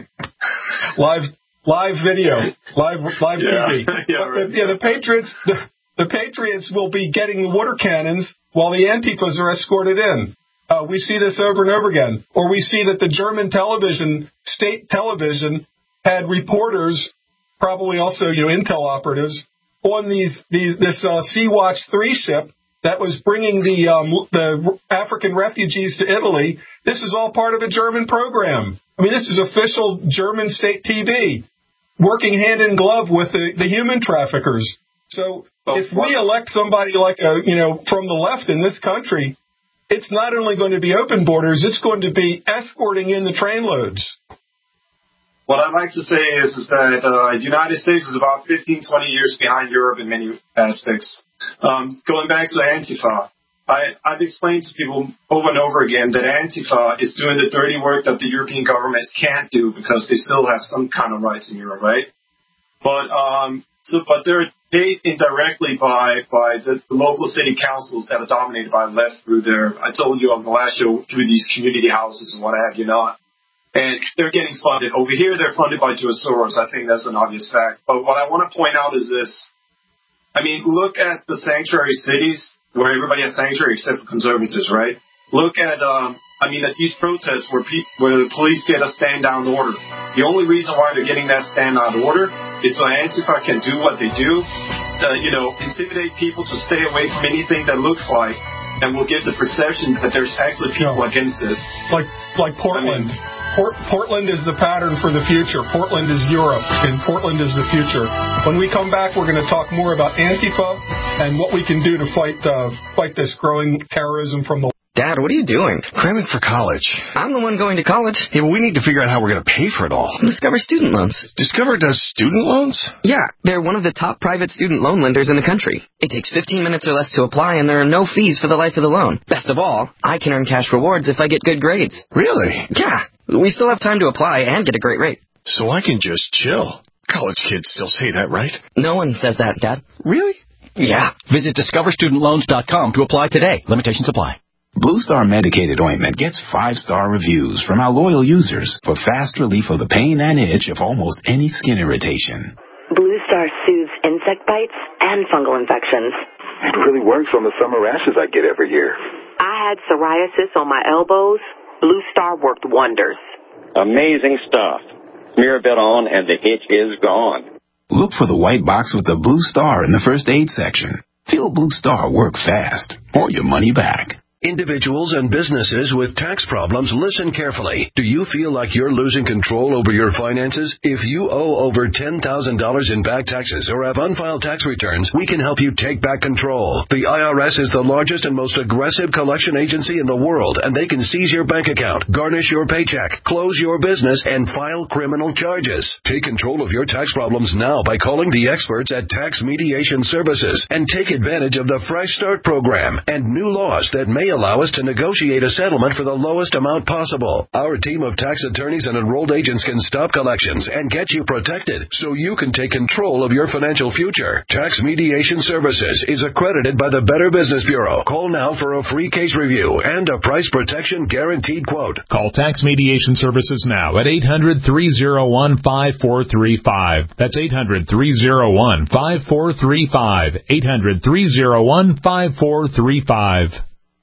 live live video, live live yeah. T V. yeah, right. the, yeah, the patriots the, the patriots will be getting the water cannons while the Antifas are escorted in. Uh, we see this over and over again. Or we see that the German television, state television, had reporters, probably also you know intel operatives, on these, these this uh, Sea-Watch three ship that was bringing the um, the African refugees to Italy. This is all part of a German program. I mean, this is official German state T V, working hand in glove with the, the human traffickers. So oh, if we elect somebody like a you know from the left in this country, it's not only going to be open borders, it's going to be escorting in the trainloads. What I'd like to say is, is that uh, the United States is about fifteen, twenty years behind Europe in many aspects. Um, going back to Antifa, I, I've explained to people over and over again that Antifa is doing the dirty work that the European governments can't do because they still have some kind of rights in Europe, right? But um, so, but they're paid indirectly by by the, the local city councils that are dominated by the left through their, I told you on the last show, through these community houses and what have you not. And they're getting funded. Over here, they're funded by George Soros. I think that's an obvious fact. But what I want to point out is this. I mean, look at the sanctuary cities where everybody has sanctuary except for conservatives, right? Look at, um, I mean, at these protests where pe- where the police get a stand-down order. The only reason why they're getting that stand-down order is so Antifa can do what they do, uh, you know, intimidate people to stay away from anything that looks like, and will give the perception that there's actually people yeah. against this. Like like Portland. I mean, Port- Portland is the pattern for the future. Portland is Europe, and Portland is the future. When we come back, we're going to talk more about Antifa and what we can do to fight uh, fight this growing terrorism from the... Dad, what are you doing? Cramming for college. I'm the one going to college. Yeah, but we need to figure out how we're going to pay for it all. Discover Student Loans. Discover does student loans? Yeah, they're one of the top private student loan lenders in the country. It takes fifteen minutes or less to apply, and there are no fees for the life of the loan. Best of all, I can earn cash rewards if I get good grades. Really? Yeah. We still have time to apply and get a great rate. So I can just chill. College kids still say that, right? No one says that, Dad. Really? Yeah. Visit discover student loans dot com to apply today. Limitations apply. Blue Star Medicated Ointment gets five-star reviews from our loyal users for fast relief of the pain and itch of almost any skin irritation. Blue Star soothes insect bites and fungal infections. It really works on the summer rashes I get every year. I had psoriasis on my elbows. Blue Star worked wonders. Amazing stuff. Smear a bit on and the itch is gone. Look for the white box with the Blue Star in the first aid section. Feel Blue Star work fast or your money back. Individuals and businesses with tax problems, listen carefully. Do you feel like you're losing control over your finances? If you owe over ten thousand dollars in back taxes or have unfiled tax returns, we can help you take back control. The I R S is the largest and most aggressive collection agency in the world, and they can seize your bank account, garnish your paycheck, close your business, and file criminal charges. Take control of your tax problems now by calling the experts at Tax Mediation Services and take advantage of the Fresh Start program and new laws that may allow us to negotiate a settlement for the lowest amount possible. Our team of tax attorneys and enrolled agents can stop collections and get you protected so you can take control of your financial future. Tax Mediation Services is accredited by the Better Business Bureau. Call now for a free case review and a price protection guaranteed quote. Call Tax Mediation Services now at eight hundred, three oh one, five four three five. That's eight hundred, three oh one, five four three five. eight hundred, three oh one, five four three five.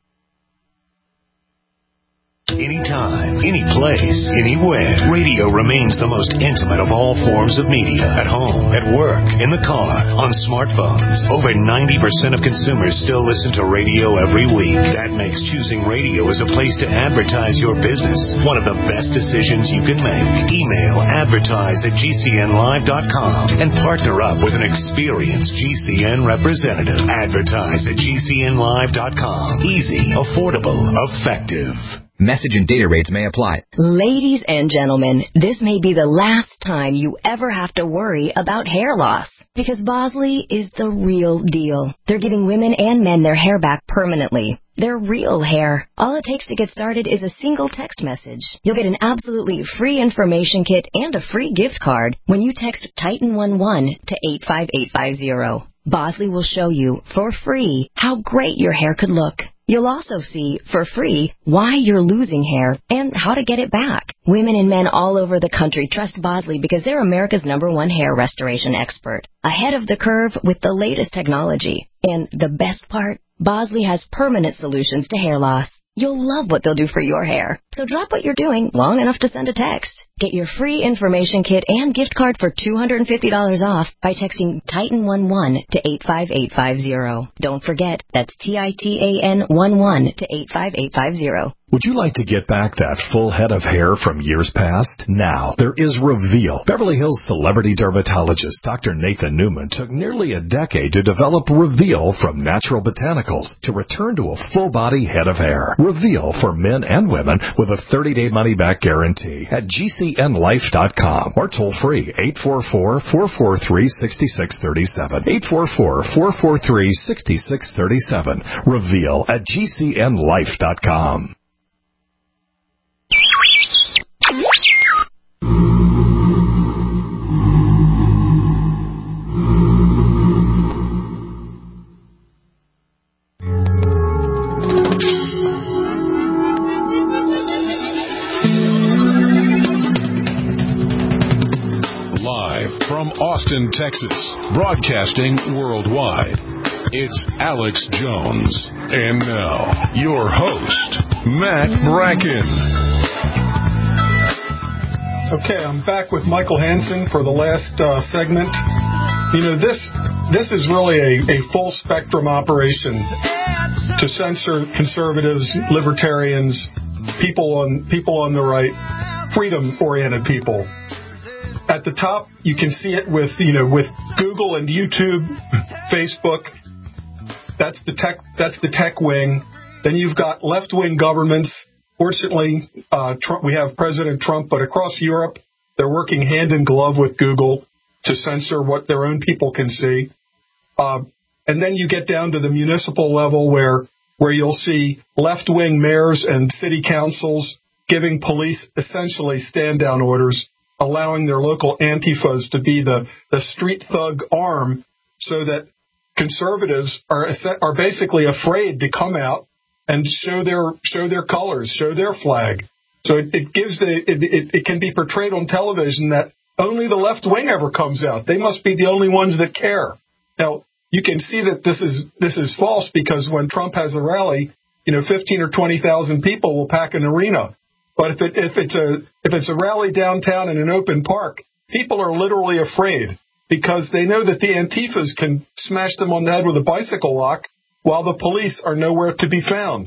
Anytime, any place, anywhere. Radio remains the most intimate of all forms of media. At home, at work, in the car, on smartphones. Over ninety percent of consumers still listen to radio every week. That makes choosing radio as a place to advertise your business one of the best decisions you can make. Email advertise at G C N live dot com and partner up with an experienced G C N representative. Advertise at G C N live dot com. Easy, affordable, effective. Message and data rates may apply. Ladies and gentlemen, this may be the last time you ever have to worry about hair loss, because Bosley is the real deal. They're giving women and men their hair back permanently. Their real hair. All it takes to get started is a single text message. You'll get an absolutely free information kit and a free gift card when you text Titan eleven to eight five eight five zero. Bosley will show you for free how great your hair could look. You'll also see, for free, why you're losing hair and how to get it back. Women and men all over the country trust Bosley because they're America's number one hair restoration expert. Ahead of the curve with the latest technology. And the best part, Bosley has permanent solutions to hair loss. You'll love what they'll do for your hair. So drop what you're doing long enough to send a text. Get your free information kit and gift card for two hundred fifty dollars off by texting Titan eleven to eight five eight five zero. Don't forget, that's T I T A N eleven to eight five eight five zero. Would you like to get back that full head of hair from years past? Now, there is Reveal. Beverly Hills celebrity dermatologist Doctor Nathan Newman took nearly a decade to develop Reveal from natural botanicals to return to a full-body head of hair. Reveal for men and women with a thirty-day money-back guarantee at G C N life dot com or toll-free eight four four, four four three, six six three seven. eight four four, four four three, six six three seven. Reveal at G C N life dot com. From Austin, Texas, broadcasting worldwide, it's Alex Jones. And now, your host, Matt Bracken. Okay, I'm back with Michael Hansen for the last uh, segment. You know, this this is really a, a full-spectrum operation to censor conservatives, libertarians, people on people on the right, freedom-oriented people. At the top, you can see it with, you know, with Google and YouTube, Facebook. That's the tech. That's the tech wing. Then you've got left-wing governments. Fortunately, uh, Trump, we have President Trump, but across Europe, they're working hand in glove with Google to censor what their own people can see. Uh, and then you get down to the municipal level where where you'll see left-wing mayors and city councils giving police essentially stand-down orders, allowing their local antifas to be the, the street thug arm so that conservatives are are basically afraid to come out and show their show their colors, show their flag. So it, it gives the it, it, it can be portrayed on television that only the left wing ever comes out. They must be the only ones that care. Now, you can see that this is this is false because when Trump has a rally, you know, fifteen or twenty thousand people will pack an arena. But if it if it's a if it's a rally downtown in an open park, people are literally afraid because they know that the Antifas can smash them on the head with a bicycle lock while the police are nowhere to be found.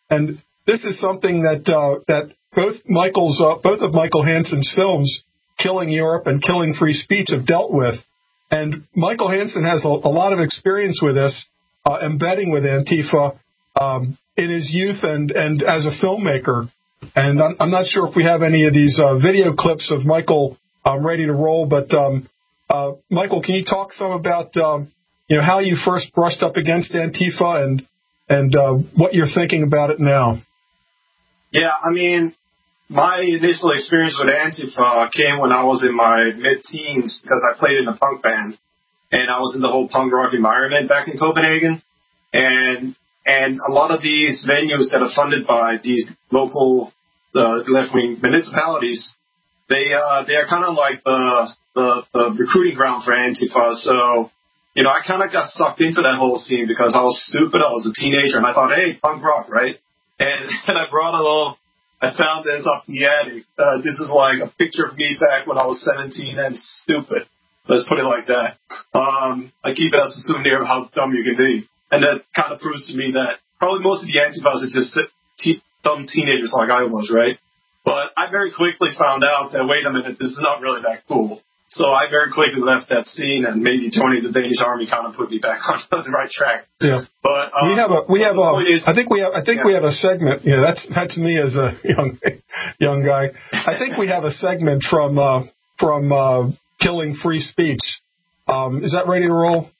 And this is something that uh, that both Michael's uh, both of Michael Hansen's films, Killing Europe and Killing Free Speech, have dealt with. And Michael Hansen has a, a lot of experience with this, uh, embedding with Antifa um, in his youth and, and as a filmmaker. And I'm, I'm not sure if we have any of these uh, video clips of Michael um, ready to roll, but um, uh, Michael, can you talk some about um, you know how you first brushed up against Antifa and and uh, what you're thinking about it now? Yeah, I mean, my initial experience with Antifa came when I was in my mid-teens because I played in a punk band, and I was in the whole punk rock environment back in Copenhagen. And and a lot of these venues that are funded by these local uh, left-wing municipalities, they uh, they are kind of like the, the the recruiting ground for Antifa. So, you know, I kind of got sucked into that whole scene because I was stupid. I was a teenager, and I thought, hey, punk rock, right? And, and I brought a little. I found this up in the attic. Uh, this is like a picture of me back when I was seventeen and stupid. Let's put it like that. Um, I keep it as a souvenir of how dumb you can be. And that kind of proves to me that probably most of the Antifas are just te- dumb teenagers like I was, right? But I very quickly found out that, wait a minute, this is not really that cool. So I very quickly left that scene, and maybe joining the Danish Army kind of put me back on the right track. Yeah. But um, we have a we have a is, I think we have I think yeah. we have a segment. You know, that's that's me as a young young guy. I think we have a segment from uh, from uh, Killing Free Speech. Um, is that ready to roll?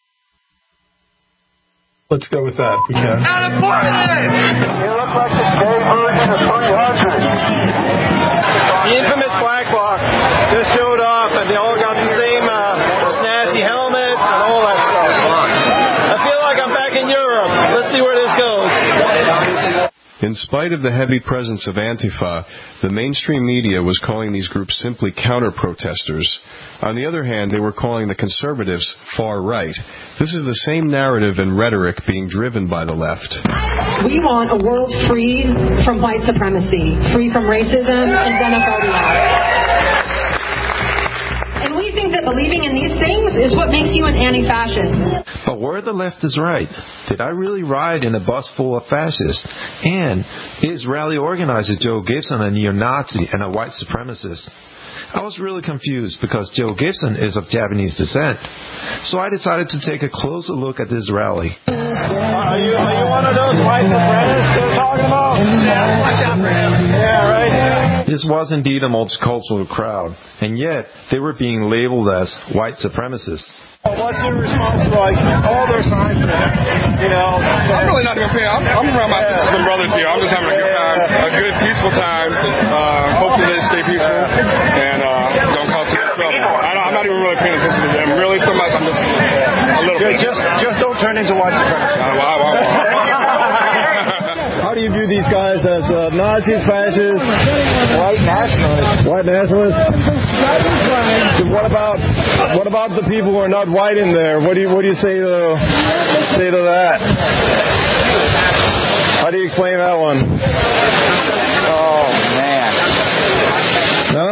Let's go with that. If we can. Out of Portland! You look like the gay version of three hundred. The infamous Black Bloc just showed up, and they all got the same uh, snazzy helmet and all that stuff. I feel like I'm back in Europe. Let's see where this goes. In spite of the heavy presence of Antifa, the mainstream media was calling these groups simply counter-protesters. On the other hand, they were calling the conservatives far-right. This is the same narrative and rhetoric being driven by the left. We want a world free from white supremacy, free from racism and xenophobia. And we think that believing in these things is what makes you an anti-fascist. But where the left is right. Did I really ride in a bus full of fascists? And is rally organizer Joe Gibson a neo-Nazi and a white supremacist? I was really confused because Joe Gibson is of Japanese descent. So I decided to take a closer look at this rally. Are you, are you one of those white supremacists they're talking about? Yeah, watch out for him. Yeah, right. This was indeed a multicultural crowd, and yet they were being labeled as white supremacists. What's your response to, like, all their signs there? You know, I'm really not going to pay. I'm, I'm around my yeah. sisters and brothers here. I'm just having a good time, a good, peaceful time. Uh, hopefully they stay peaceful and uh, don't cause too much trouble. I don't, I'm not even really paying attention to them. Really, so much. I'm just a little bit. Just, just don't turn into white supremacists. Uh, wow, wow, wow. How do you view these guys as uh, Nazis, fascists, white nationalists? White nationalists. So what about what about the people who are not white in there? What do you what do you say to say to that? How do you explain that one? Oh man. No.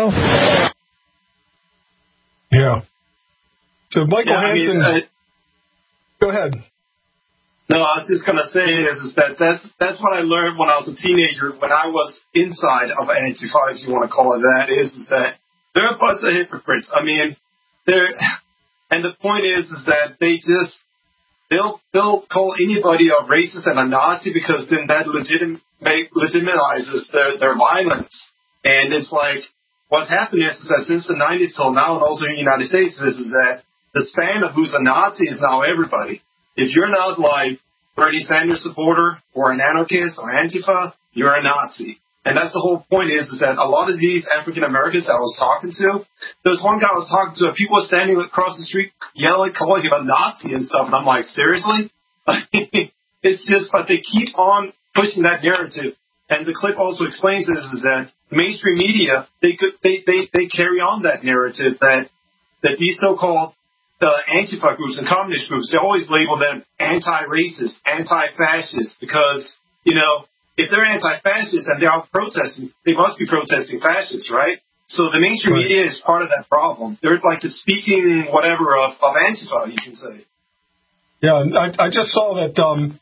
Yeah. So Michael yeah, Hansen. I mean, uh, go ahead. No, I was just going to say is, is that that's, that's what I learned when I was a teenager, when I was inside of Antifa, if you want to call it that, is, is that there are a bunch of hypocrites. I mean, they're, and the point is, is that they just, they'll, they'll call anybody a racist and a Nazi because then that legitim, legitimizes their, their violence. And it's like, what's happening is, is that since the nineties till now, and also in the United States, is, is that the span of who's a Nazi is now everybody. If you're not like Bernie Sanders supporter or an anarchist or Antifa, you're a Nazi. And that's the whole point is, is that a lot of these African Americans that I was talking to, there's one guy I was talking to, people were standing across the street yelling, calling him a Nazi and stuff. And I'm like, seriously? It's just, but they keep on pushing that narrative. And the clip also explains this, is that mainstream media, they could, they, they, they carry on that narrative that, that these so-called the Antifa groups and communist groups, they always label them anti-racist, anti-fascist, because, you know, if they're anti-fascist and they're out protesting, they must be protesting fascists, right? So the mainstream right. media is part of that problem. They're like the speaking whatever of, of Antifa, you can say. Yeah, I, I just saw that um,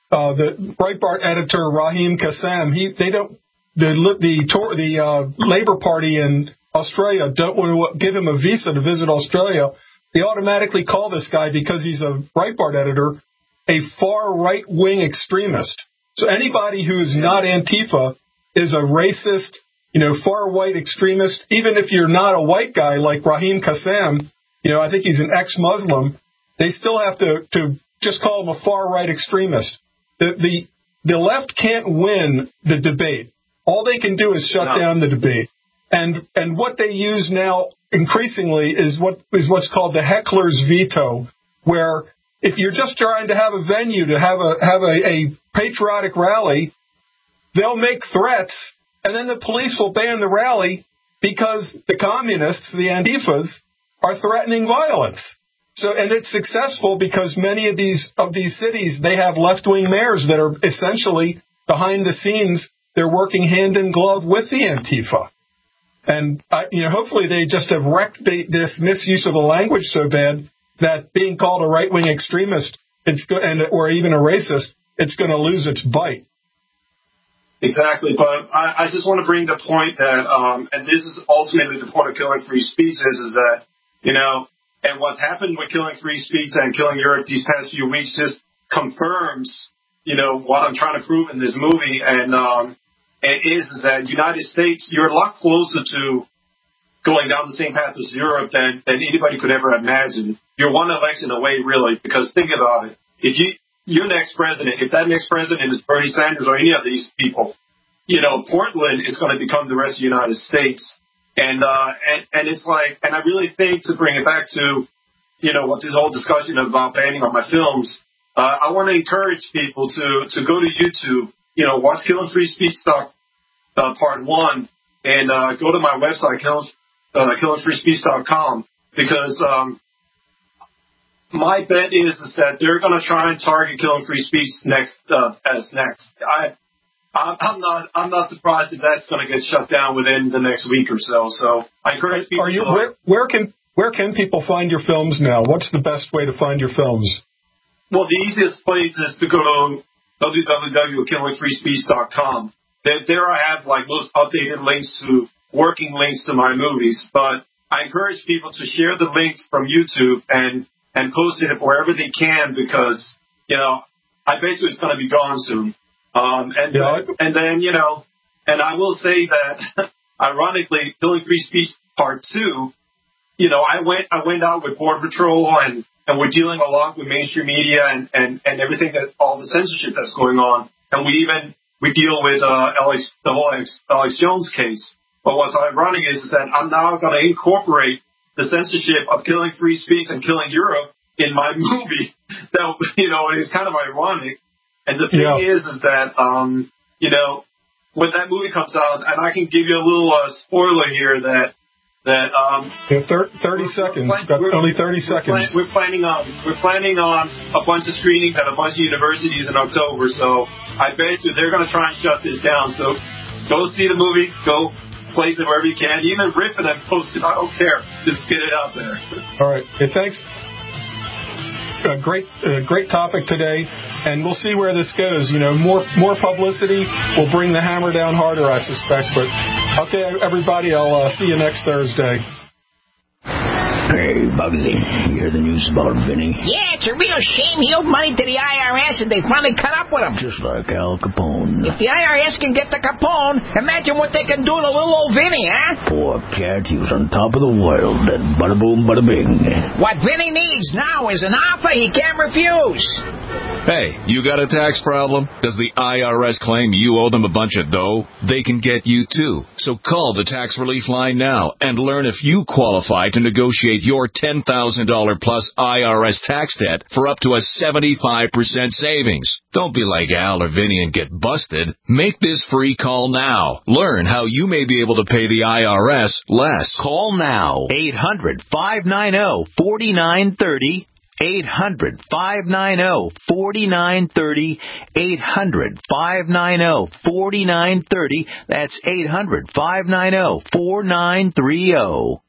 uh, the Breitbart editor Raheem Kassam, he they don't the the the uh, Labour Party in Australia don't want to give him a visa to visit Australia. They automatically call this guy, because he's a Breitbart editor, a far right-wing extremist. So anybody who's not Antifa is a racist, you know, far-right extremist. Even if you're not a white guy like Raheem Kassam, you know, I think he's an ex-Muslim, they still have to, to just call him a far-right extremist. The, the the left can't win the debate. All they can do is shut no. down the debate. And and what they use now increasingly is what is what's called the heckler's veto, where if you're just trying to have a venue to have a have a, a patriotic rally, they'll make threats, and then the police will ban the rally because the communists, the Antifas, are threatening violence. So, and it's successful because many of these of these cities, they have left-wing mayors that are essentially behind the scenes. They're working hand in glove with the Antifa. And, uh, you know, hopefully they just have wrecked the, this misuse of the language so bad that being called a right-wing extremist it's go- and or even a racist, it's going to lose its bite. Exactly. But I, I just want to bring the point that, um, and this is ultimately the point of killing free speech is, is that, you know, and what's happened with killing free speech and killing Europe these past few weeks just confirms, you know, what I'm trying to prove in this movie. And, um, It is, is that United States, you're a lot closer to going down the same path as Europe than, than anybody could ever imagine. You're one election away, really, because think about it. If you, your next president, if that next president is Bernie Sanders or any of these people, you know, Portland is going to become the rest of the United States. And, uh, and, and it's like, and I really think to bring it back to, you know, what this whole discussion about banning on my films, uh, I want to encourage people to, to go to YouTube. You know, watch Killing Free Speech Talk, uh, Part One, and uh, go to my website, killing, uh, killing free speech dot com, because um, my bet is, is that they're going to try and target Killing Free Speech next uh, as next. I, I'm not, I'm not surprised if that's going to get shut down within the next week or so. So I encourage people. Are you to where, where can where can people find your films now? What's the best way to find your films? Well, the easiest place is to go to w w w dot killing free speech dot com. There, there I have like most updated links to working links to my movies. But I encourage people to share the link from YouTube and and post it wherever they can, because you know I bet you it's going to be gone soon. Um, and yeah. and then you know, and I will say that ironically, Killing Free Speech Part Two. You know, I went I went out with Border Patrol and. And we're dealing a lot with mainstream media and, and, and everything that all the censorship that's going on. And we even we deal with uh, Alex, the whole Alex, Alex Jones case. But what's ironic is, is that I'm now going to incorporate the censorship of Killing Free Speech and Killing Europe in my movie. That you know, it is kind of ironic. And the thing yeah. is, is that um, you know, when that movie comes out, and I can give you a little uh, spoiler here that. That um, yeah, thir- thirty we're, seconds. We're plan- Got only thirty we're seconds. Plan- we're planning on we're planning on a bunch of screenings at a bunch of universities in October. So I bet you they're going to try and shut this down. So go see the movie. Go place it wherever you can. Even rip it and post it. I don't care. Just get it out there. All right. Hey, thanks. A great, uh, great topic today, and we'll see where this goes. You know, more more publicity will bring the hammer down harder, I suspect. But okay, everybody, I'll uh, see you next Thursday. Hey, Bugsy, you hear the news about Vinny? Yeah, it's a real shame he owed money to the I R S and they finally cut up with him. Just like Al Capone. If the I R S can get to Capone, imagine what they can do to little old Vinny, huh? Poor cat, he was on top of the world, and bada boom, bada bing. What Vinny needs now is an offer he can't refuse. Hey, you got a tax problem? Does the I R S claim you owe them a bunch of dough? They can get you too. So call the Tax Relief Line now and learn if you qualify to negotiate your ten thousand dollars plus I R S tax debt for up to a seventy-five percent savings. Don't be like Al or Vinny and get busted. Make this free call now. Learn how you may be able to pay the I R S less. Call now. eight hundred, five nine zero, four nine three zero. eight hundred, five nine zero, four nine three zero. eight hundred, five nine zero, four nine three zero. That's eight hundred, five nine zero, four nine three zero.